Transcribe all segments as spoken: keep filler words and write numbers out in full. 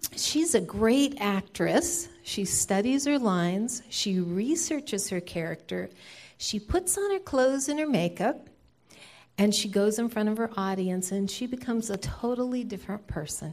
she's a great actress. She studies her lines. She researches her character. She puts on her clothes and her makeup, and she goes in front of her audience, and she becomes a totally different person.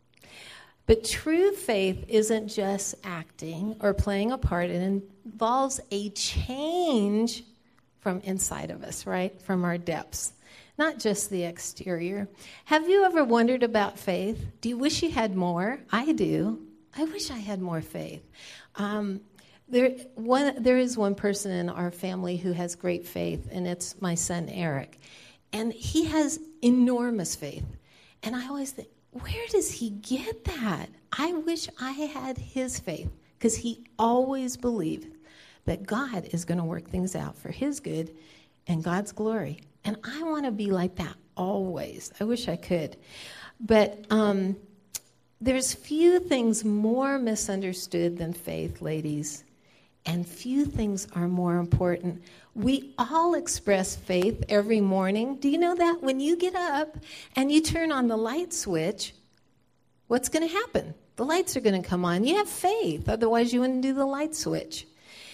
But true faith isn't just acting or playing a part. It involves a change from inside of us, right? From our depths, not just the exterior. Have you ever wondered about faith? Do you wish you had more? I do. I wish I had more faith. Um, there, one, there is one person in our family who has great faith, and it's my son, Eric. And he has enormous faith. And I always think, where does he get that? I wish I had his faith, because he always believed that God is going to work things out for his good and God's glory. And I want to be like that always. I wish I could. But um, there's few things more misunderstood than faith, ladies, and few things are more important. We all express faith every morning. Do you know that? When you get up and you turn on the light switch, what's going to happen? The lights are going to come on. You have faith. Otherwise, you wouldn't do the light switch.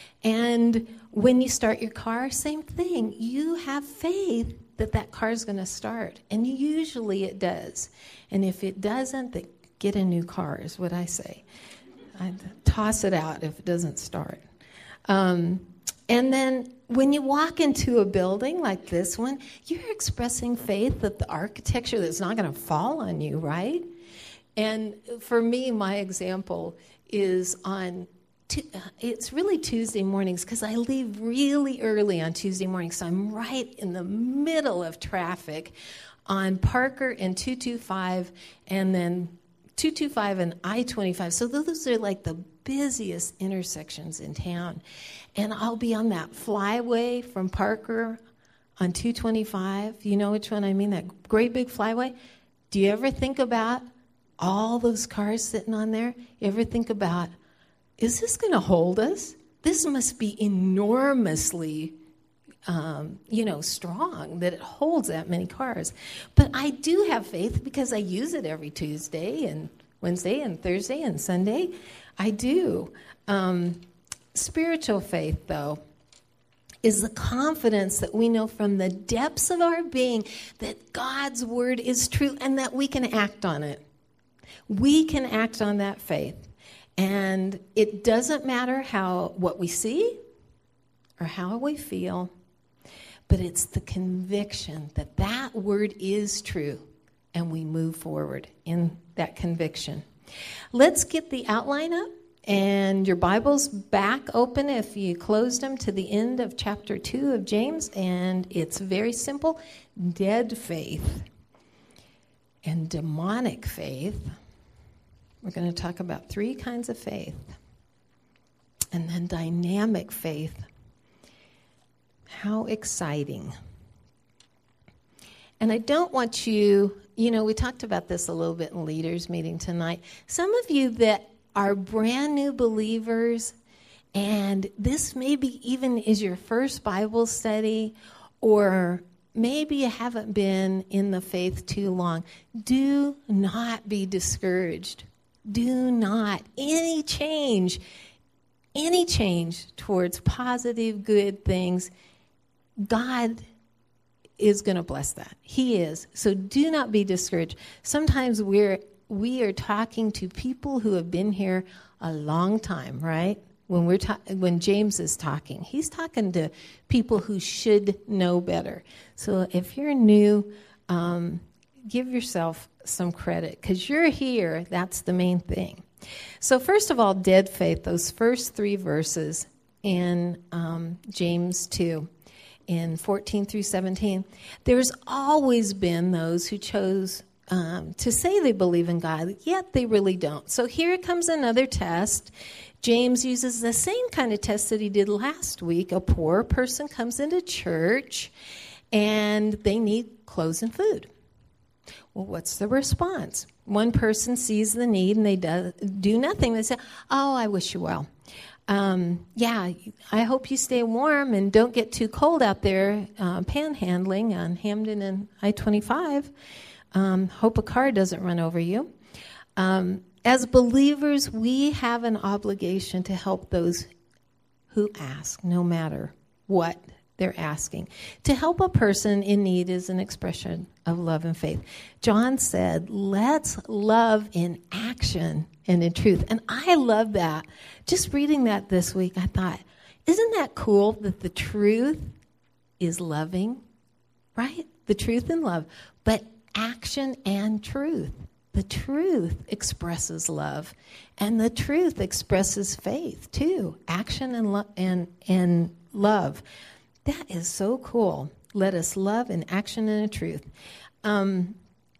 And when you start your car, same thing. You have faith that that car is going to start. And usually it does. And if it doesn't, then get a new car is what I say. I toss it out if it doesn't start. Um, and then when you walk into a building like this one, you're expressing faith that the architecture that's not going to fall on you, right? And for me, my example is on, t- it's really Tuesday mornings, because I leave really early on Tuesday mornings, so I'm right in the middle of traffic on Parker and two twenty-five, and then two twenty-five and I twenty-five. So those are like the busiest intersections in town. And I'll be on that flyway from Parker on two twenty-five. You know which one I mean, that great big flyway? Do you ever think about all those cars sitting on there? You ever think about, is this going to hold us? This must be enormously, um, you know, strong that it holds that many cars. But I do have faith because I use it every Tuesday and Wednesday and Thursday and Sunday. I do. Um, spiritual faith, though, is the confidence that we know from the depths of our being that God's word is true and that we can act on it. We can act on that faith. And it doesn't matter how what we see or how we feel, but it's the conviction that that word is true, and we move forward in that conviction. Let's get the outline up, and your Bible's back open if you closed them to the end of chapter two of James, and it's very simple. Dead faith and demonic faith. We're going to talk about three kinds of faith. And then dynamic faith. How exciting. And I don't want you, you know, we talked about this a little bit in leaders meeting tonight. Some of you that are brand new believers, and this maybe even is your first Bible study, or maybe you haven't been in the faith too long, do not be discouraged. Do not. Any change, any change towards positive, good things, God is going to bless that. He is. So do not be discouraged. Sometimes we're we are talking to people who have been here a long time, right? When we're ta- when James is talking, he's talking to people who should know better. So if you're new, um, give yourself some credit, because you're here. That's the main thing. So first of all, dead faith, those first three verses in um, James two, in fourteen through seventeen, there's always been those who chose um, to say they believe in God, yet they really don't. So here comes another test. James uses the same kind of test that he did last week. A poor person comes into church, and they need clothes and food. Well, what's the response? One person sees the need and they do, do nothing. They say, oh, I wish you well. Um, yeah, I hope you stay warm and don't get too cold out there uh, panhandling on Hamden and I twenty-five. Um, hope a car doesn't run over you. Um, as believers, we have an obligation to help those who ask, no matter what they're asking. To help a person in need is an expression of love and faith. John said, let's love in action and in truth. And I love that. Just reading that this week, I thought, isn't that cool that the truth is loving, right? The truth and love, but action and truth. The truth expresses love, and the truth expresses faith too. Action and lo- and and love. That is so cool. Let us love in action and in truth. Um,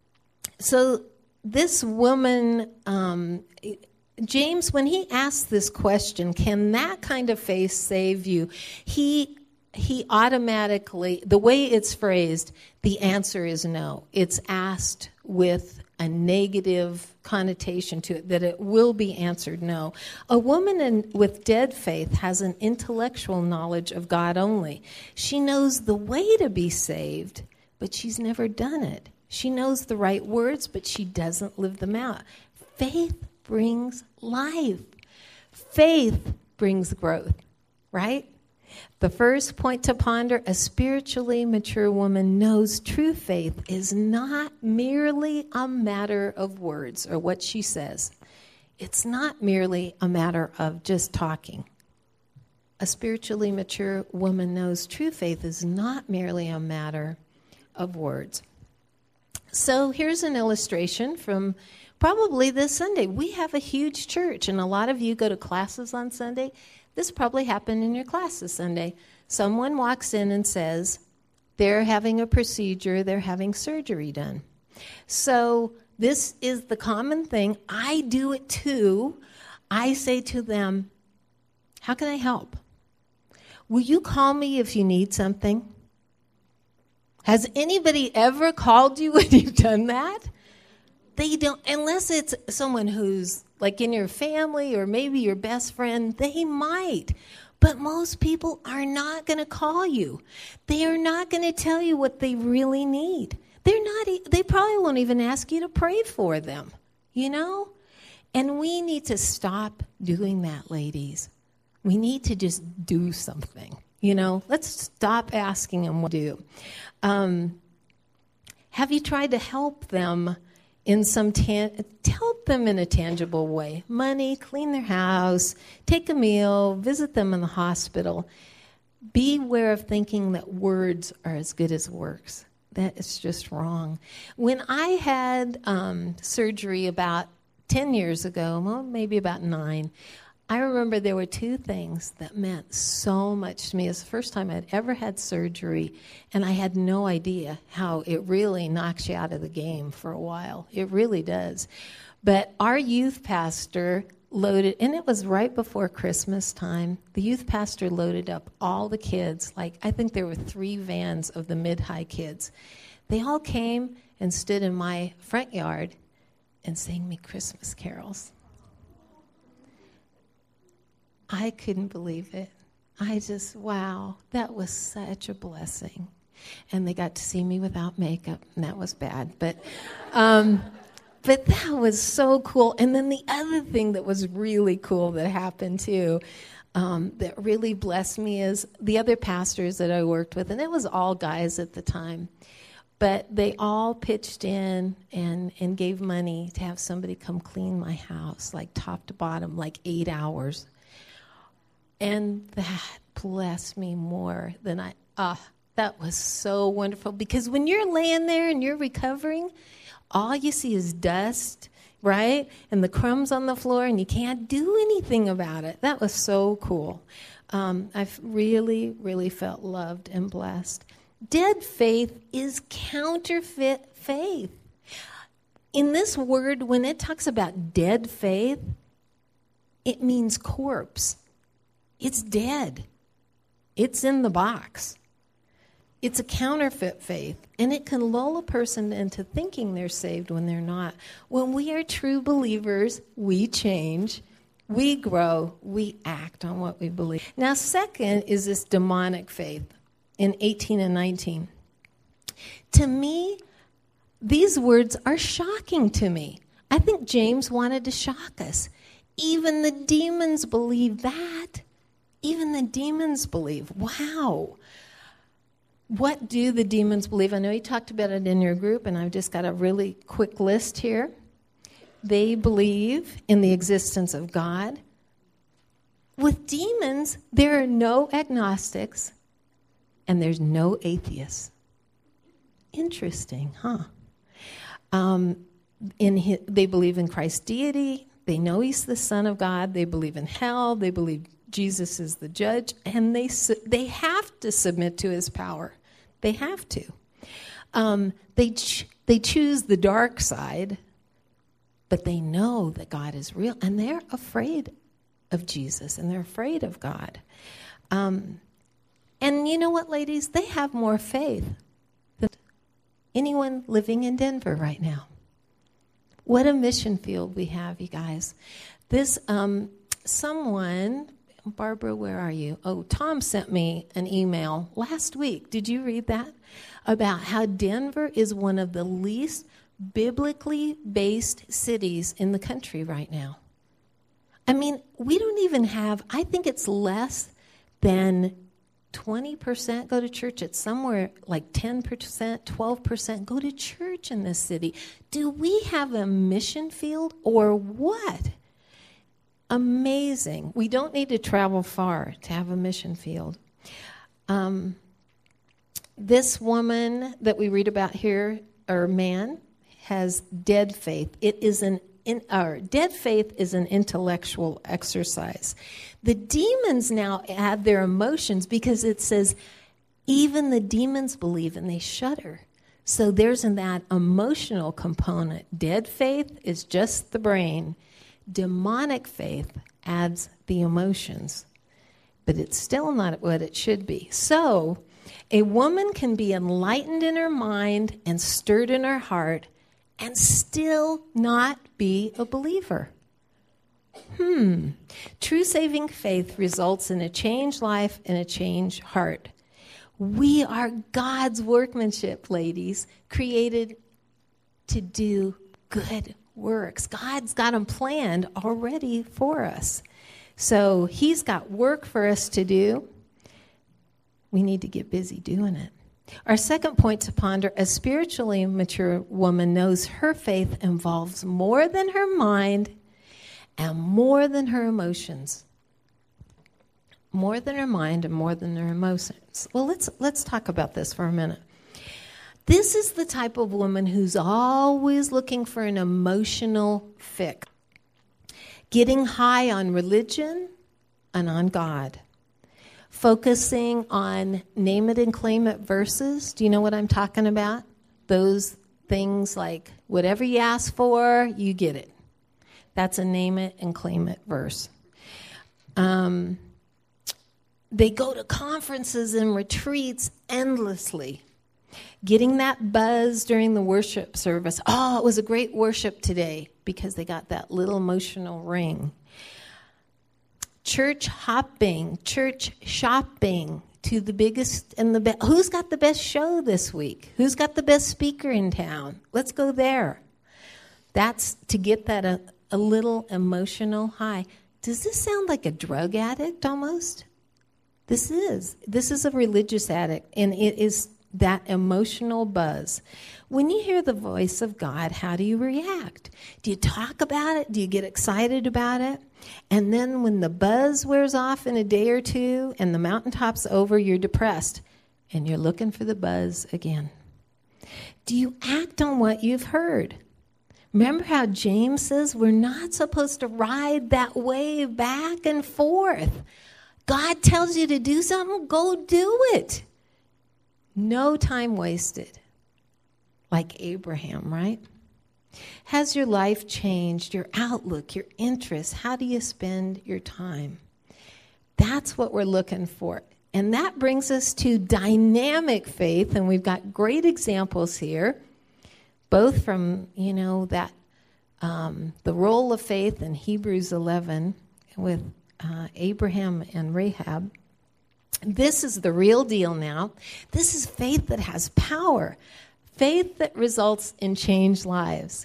so this woman, um, James, when he asked this question, can that kind of faith save you? He he automatically, the way it's phrased, the answer is no. It's asked with a negative connotation to it, that it will be answered no. A woman in, with dead faith has an intellectual knowledge of God only. She knows the way to be saved, but she's never done it. She knows the right words, but she doesn't live them out. Faith brings life. Faith brings growth, right? The first point to ponder, a spiritually mature woman knows true faith is not merely a matter of words or what she says. It's not merely a matter of just talking. A spiritually mature woman knows true faith is not merely a matter of words. So here's an illustration from probably this Sunday. We have a huge church, and a lot of you go to classes on Sunday. This probably happened in your class this Sunday. Someone walks in and says, they're having a procedure, they're having surgery done. So this is the common thing. I do it too. I say to them, how can I help? Will you call me if you need something? Has anybody ever called you when you've done that? They don't, unless it's someone who's like in your family or maybe your best friend, they might. But most people are not going to call you. They are not going to tell you what they really need. They're not, they probably won't even ask you to pray for them, you know? And we need to stop doing that, ladies. We need to just do something, you know? Let's stop asking them what to do. Um, have you tried to help them in some, tan- help them in a tangible way? Money, clean their house, take a meal, visit them in the hospital. Beware of thinking that words are as good as works. That is just wrong. When I had um, surgery about ten years ago, well, maybe about nine, I remember there were two things that meant so much to me. It's the first time I'd ever had surgery, and I had no idea how it really knocks you out of the game for a while. It really does. But our youth pastor loaded, and it was right before Christmas time, the youth pastor loaded up all the kids. Like, I think there were three vans of the mid-high kids. They all came and stood in my front yard and sang me Christmas carols. I couldn't believe it. I just, wow, that was such a blessing. And they got to see me without makeup, and that was bad. But um, but that was so cool. And then the other thing that was really cool that happened, too, um, that really blessed me is the other pastors that I worked with, and it was all guys at the time, but they all pitched in and, and gave money to have somebody come clean my house, like top to bottom, like eight hours. And that blessed me more than I, ah, uh, that was so wonderful. Because when you're laying there and you're recovering, all you see is dust, right? And the crumbs on the floor, and you can't do anything about it. That was so cool. Um, I've really, really felt loved and blessed. Dead faith is counterfeit faith. In this word, when it talks about dead faith, it means corpse. It's dead. It's in the box. It's a counterfeit faith, and it can lull a person into thinking they're saved when they're not. When we are true believers, we change, we grow, we act on what we believe. Now, second is this demonic faith in eighteen and nineteen. To me, these words are shocking to me. I think James wanted to shock us. Even the demons believe that. Even the demons believe. Wow. What do the demons believe? I know you talked about it in your group, and I've just got a really quick list here. They believe in the existence of God. With demons, there are no agnostics, and there's no atheists. Interesting, huh? Um, in his, they believe in Christ's deity. They know he's the Son of God. They believe in hell. They believe Jesus is the judge, and they su- they have to submit to his power. They have to. Um, they ch- they choose the dark side, but they know that God is real, and they're afraid of Jesus, and they're afraid of God. Um, and you know what, ladies? They have more faith than anyone living in Denver right now. What a mission field we have, you guys. This um, someone... Barbara, where are you? Oh, Tom sent me an email last week. Did you read that? About how Denver is one of the least biblically based cities in the country right now. I mean, we don't even have, I think it's less than twenty percent go to church. It's somewhere like ten percent, twelve percent go to church in this city. Do we have a mission field or what? Amazing. We don't need to travel far to have a mission field. Um, this woman that we read about here, or man, has dead faith. It is an in, or dead faith is an intellectual exercise. The demons now have their emotions because it says even the demons believe and they shudder. So there's in that emotional component. Dead faith is just the brain. Demonic faith adds the emotions, but it's still not what it should be. So a woman can be enlightened in her mind and stirred in her heart and still not be a believer. Hmm. True saving faith results in a changed life and a changed heart. We are God's workmanship, ladies, created to do good works. God's got them planned already for us. So he's got work for us to do. We need to get busy doing it. Our second point to ponder, a spiritually mature woman knows her faith involves more than her mind and more than her emotions. More than her mind and more than her emotions. Well, let's let's talk about this for a minute. This is the type of woman who's always looking for an emotional fix, getting high on religion and on God, focusing on name it and claim it verses. Do you know what I'm talking about? Those things like whatever you ask for, you get it. That's a name it and claim it verse. Um, they go to conferences and retreats endlessly. Getting that buzz during the worship service. Oh, it was a great worship today because they got that little emotional ring. Church hopping, church shopping to the biggest and the best. Who's got the best show this week? Who's got the best speaker in town? Let's go there. That's to get that a, a little emotional high. Does this sound like a drug addict almost? This is. This is a religious addict, and it is that emotional buzz. When you hear the voice of God, how do you react? Do you talk about it? Do you get excited about it? And then when the buzz wears off in a day or two and the mountaintop's over, you're depressed and you're looking for the buzz again. Do you act on what you've heard? Remember how James says we're not supposed to ride that wave back and forth. God tells you to do something, go do it. No time wasted, like Abraham, right? Has your life changed, your outlook, your interests? How do you spend your time? That's what we're looking for. And that brings us to dynamic faith, and we've got great examples here, both from, you know, that um, the role of faith in Hebrews eleven with uh, Abraham and Rahab. This is the real deal now. This is faith that has power, faith that results in changed lives.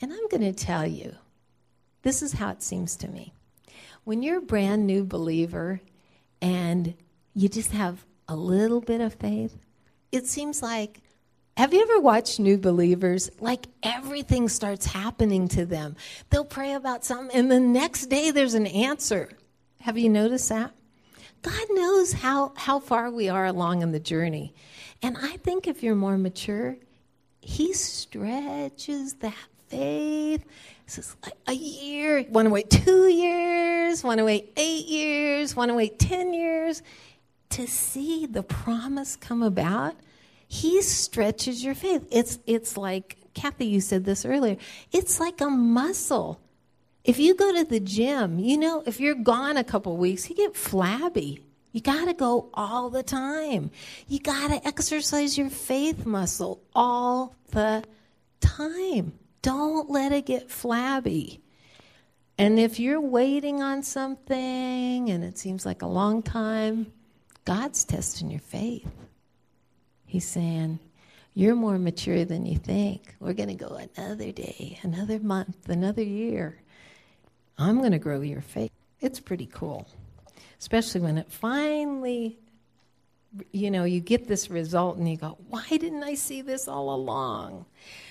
And I'm going to tell you, this is how it seems to me. When you're a brand new believer and you just have a little bit of faith, it seems like, have you ever watched new believers? Like everything starts happening to them. They'll pray about something and the next day there's an answer. Have you noticed that? God knows how, how far we are along in the journey. And I think if you're more mature, he stretches that faith. This is like a year, want to wait two years, want to wait eight years, want to wait ten years to see the promise come about. He stretches your faith. It's it's like, Kathy, you said this earlier, it's like a muscle. If you go to the gym, you know, if you're gone a couple weeks, you get flabby. You got to go all the time. You got to exercise your faith muscle all the time. Don't let it get flabby. And if you're waiting on something and it seems like a long time, God's testing your faith. He's saying, you're more mature than you think. We're going to go another day, another month, another year. I'm going to grow your faith. It's pretty cool, especially when it finally, you know, you get this result and you go, why didn't I see this all along?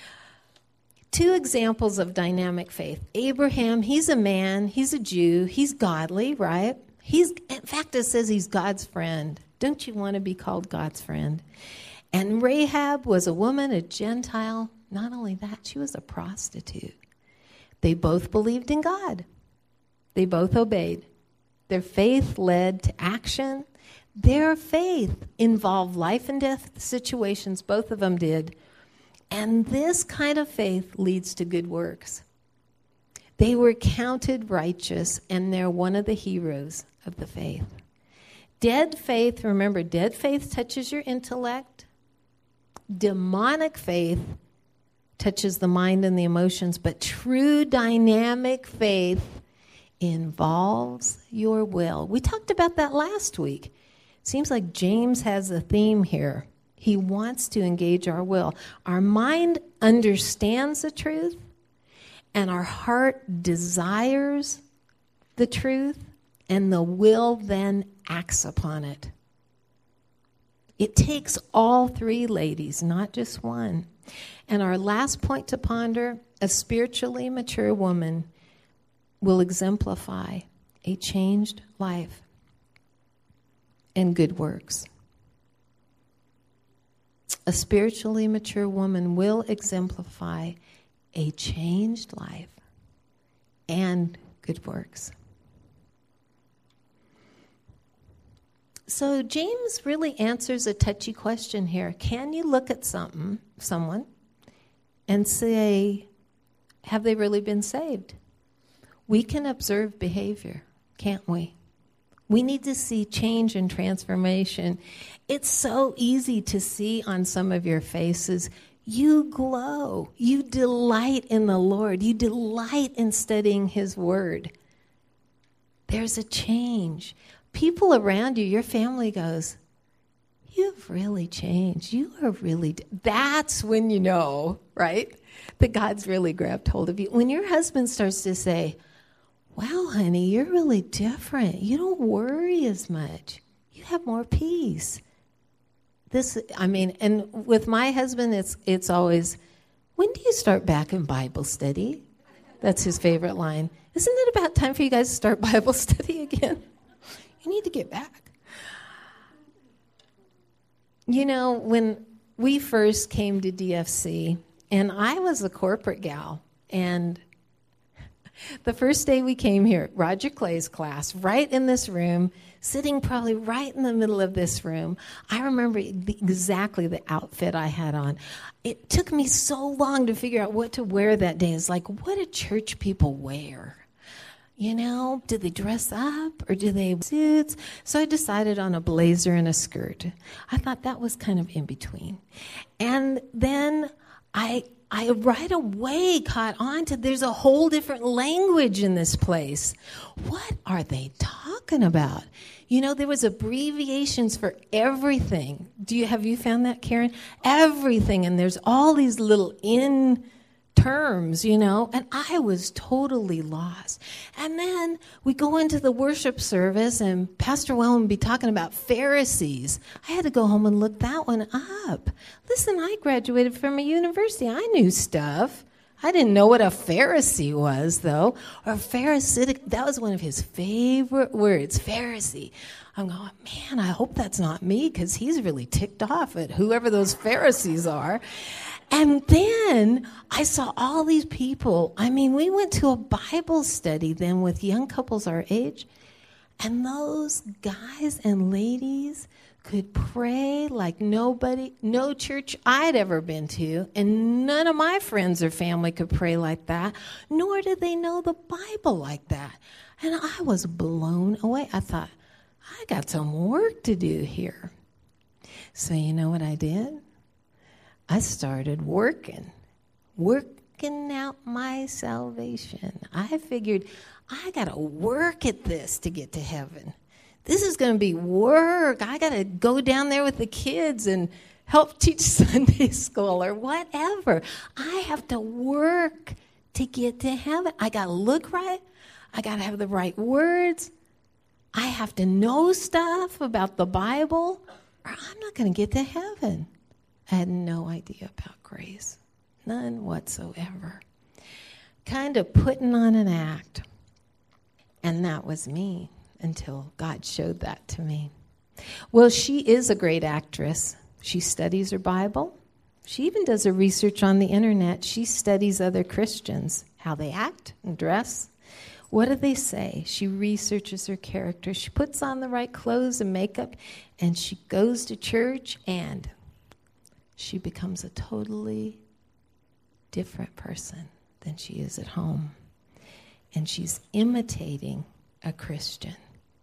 Two examples of dynamic faith. Abraham, he's a man, he's a Jew, he's godly, right? He's, in fact, it says he's God's friend. Don't you want to be called God's friend? And Rahab was a woman, a Gentile. Not only that, she was a prostitute. They both believed in God. They both obeyed. Their faith led to action. Their faith involved life and death situations. Both of them did. And this kind of faith leads to good works. They were counted righteous, and they're one of the heroes of the faith. Dead faith, remember, dead faith touches your intellect. Demonic faith touches the mind and the emotions, but true dynamic faith involves your will. We talked about that last week. Seems like James has a theme here. He wants to engage our will. Our mind understands the truth, and our heart desires the truth, and the will then acts upon it. It takes all three, ladies, not just one. And our last point to ponder, a spiritually mature woman will exemplify a changed life and good works. A spiritually mature woman will exemplify a changed life and good works. So James really answers a touchy question here. Can you look at something, someone, and say, have they really been saved? We can observe behavior, can't we? We need to see change and transformation. It's so easy to see on some of your faces. You glow. You delight in the Lord. You delight in studying His Word. There's a change. People around you, your family goes, you've really changed. You are really, d-. That's when you know, right, that God's really grabbed hold of you. When your husband starts to say, wow, honey, you're really different. You don't worry as much. You have more peace. This, I mean, and with my husband, it's it's always, when do you start back in Bible study? That's his favorite line. Isn't it about time for you guys to start Bible study again? You need to get back. You know, when we first came to D F C, and I was a corporate gal, and the first day we came here, Roger Clay's class, right in this room, sitting probably right in the middle of this room. I remember the, exactly the outfit I had on. It took me so long to figure out what to wear that day. It's like, what do church people wear? You know, do they dress up or do they have suits? So I decided on a blazer and a skirt. I thought that was kind of in between. And then I I right away caught on to there's a whole different language in this place. What are they talking about? You know, there was abbreviations for everything. Do you have you found that, Karen? Everything. And there's all these little in terms, you know, and I was totally lost. And then we go into the worship service, and Pastor Wellen would be talking about Pharisees. I had to go home and look that one up. Listen, I graduated from a university. I knew stuff. I didn't know what a Pharisee was, though. Or Pharisaic, that was one of his favorite words, Pharisee. I'm going, man, I hope that's not me, because he's really ticked off at whoever those Pharisees are. And then I saw all these people. I mean, we went to a Bible study then with young couples our age, and those guys and ladies could pray like nobody, no church I'd ever been to, and none of my friends or family could pray like that, nor did they know the Bible like that. And I was blown away. I thought, I got some work to do here. So you know what I did? I started working, working out my salvation. I figured I got to work at this to get to heaven. This is going to be work. I got to go down there with the kids and help teach Sunday school or whatever. I have to work to get to heaven. I got to look right. I got to have the right words. I have to know stuff about the Bible, or I'm not going to get to heaven. I had no idea about grace. None whatsoever. Kind of putting on an act. And that was me until God showed that to me. Well, she is a great actress. She studies her Bible. She even does her research on the internet. She studies other Christians, how they act and dress. What do they say? She researches her character. She puts on the right clothes and makeup, and she goes to church, and she becomes a totally different person than she is at home. And she's imitating a Christian.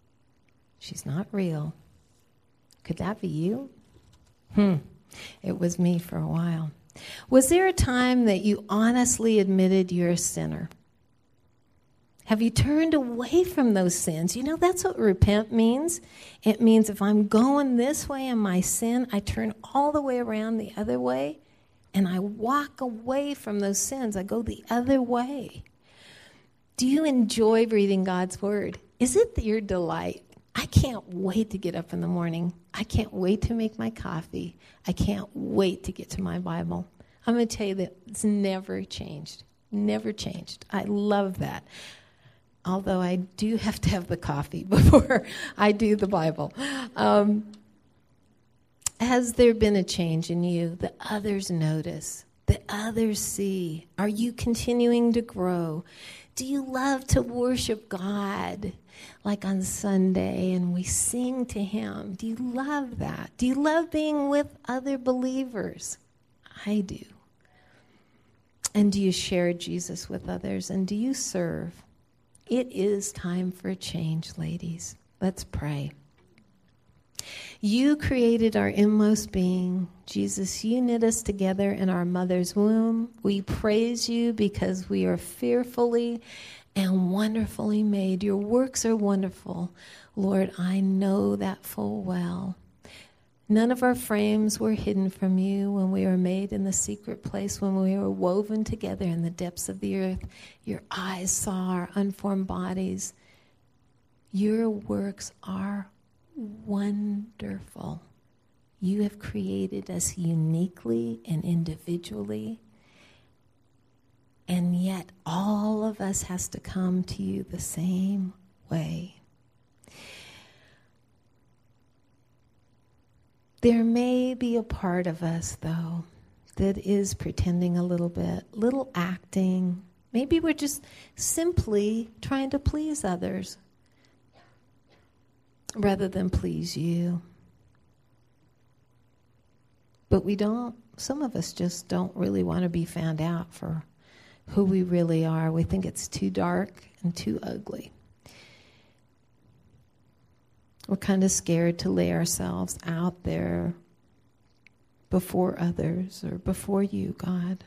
She's not real. Could that be you? Hmm. It was me for a while. Was there a time that you honestly admitted you're a sinner? Have you turned away from those sins? You know, that's what repent means. It means if I'm going this way in my sin, I turn all the way around the other way, and I walk away from those sins. I go the other way. Do you enjoy reading God's Word? Is it your delight? I can't wait to get up in the morning. I can't wait to make my coffee. I can't wait to get to my Bible. I'm going to tell you that it's never changed. Never changed. I love that. Although I do have to have the coffee before I do the Bible. Um, has there been a change in you that others notice, that others see? Are you continuing to grow? Do you love to worship God like on Sunday and we sing to Him? Do you love that? Do you love being with other believers? I do. And do you share Jesus with others? And do you serve? It is time for a change, ladies. Let's pray. You created our inmost being. Jesus, you knit us together in our mother's womb. We praise you because we are fearfully and wonderfully made. Your works are wonderful. Lord, I know that full well. None of our frames were hidden from you when we were made in the secret place, when we were woven together in the depths of the earth. Your eyes saw our unformed bodies. Your works are wonderful. You have created us uniquely and individually, and yet all of us has to come to you the same way. There may be a part of us, though, that is pretending a little bit, little acting. Maybe we're just simply trying to please others rather than please you. But we don't, some of us just don't really want to be found out for who we really are. We think it's too dark and too ugly. We're kind of scared to lay ourselves out there before others or before you, God.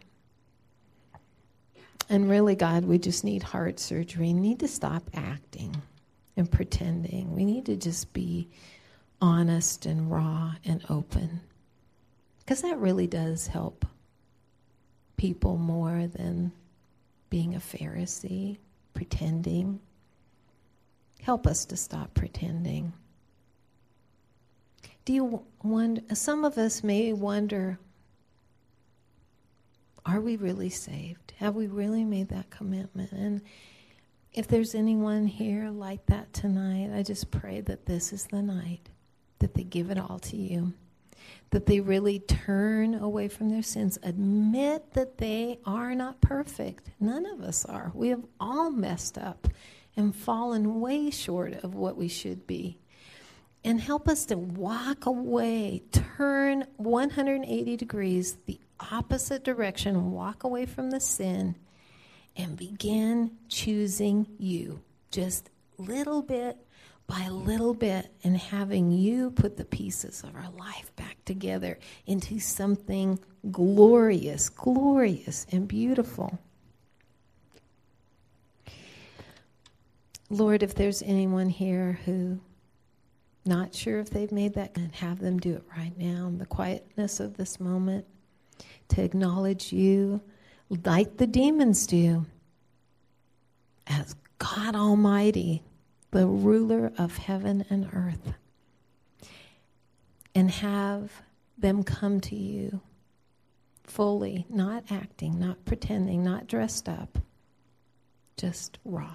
And really, God, we just need heart surgery. We need to stop acting and pretending. We need to just be honest and raw and open, because that really does help people more than being a Pharisee, pretending. Help us to stop pretending. Do you wonder, some of us may wonder, are we really saved? Have we really made that commitment? And if there's anyone here like that tonight, I just pray that this is the night that they give it all to you, that they really turn away from their sins, admit that they are not perfect. None of us are. We have all messed up and fallen way short of what we should be. And help us to walk away, turn one hundred eighty degrees, the opposite direction, walk away from the sin, and begin choosing you, just little bit by little bit, and having you put the pieces of our life back together into something glorious, glorious and beautiful. Lord, if there's anyone here who not sure if they've made that, and have them do it right now in the quietness of this moment, to acknowledge you like the demons do as God Almighty, the ruler of heaven and earth, and have them come to you fully, not acting, not pretending, not dressed up, just raw.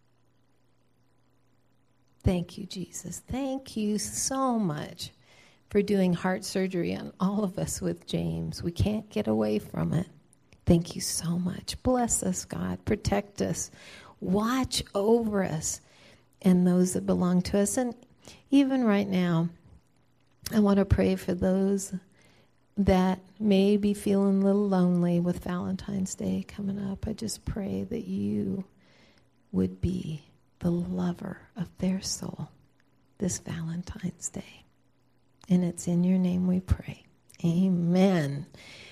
Thank you, Jesus. Thank you so much for doing heart surgery on all of us with James. We can't get away from it. Thank you so much. Bless us, God. Protect us. Watch over us and those that belong to us. And even right now, I want to pray for those that may be feeling a little lonely with Valentine's Day coming up. I just pray that you would be the lover of their soul this Valentine's Day. And it's in your name we pray. Amen.